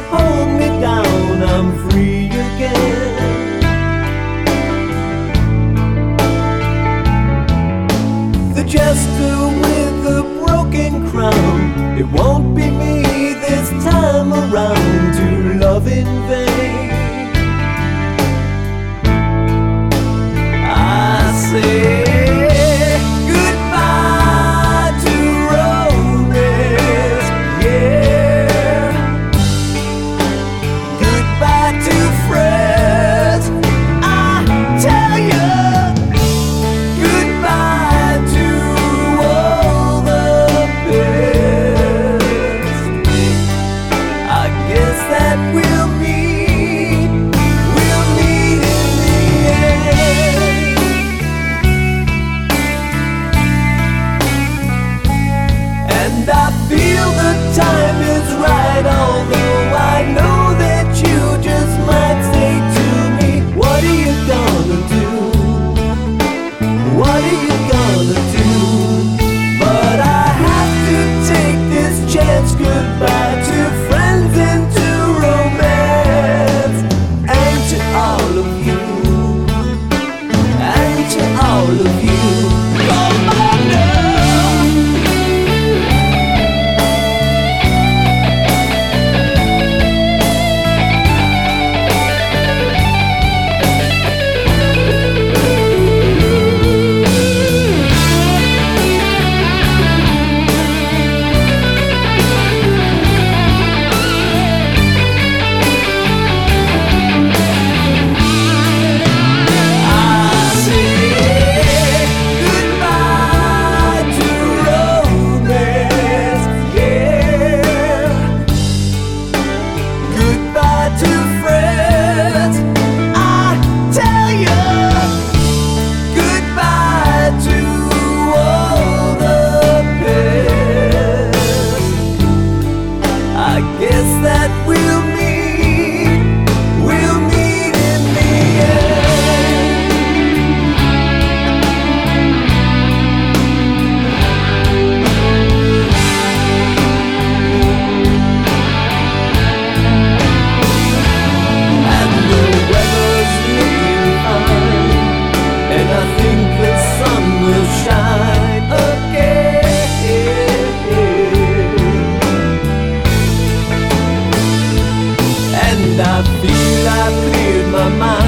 hold me down, I'm free again. The jester with the broken crown, it won't be me this time around to love in vain. I say goodbye to romance, yeah. Goodbye to friends, I tell you. Goodbye to all the best. I guess that we'll meet in the end. And I feel the time is right, although I know that you just might say to me, what are you gonna do? What are you gonna do? But I have to take this chance. Goodbye to friends and to romance, and to all of you, and to all of you. Come on now. Guess that we'll meet in the end. And the weather's looking fine, and I think the sun will shine again. And I feel I've cleared my mind.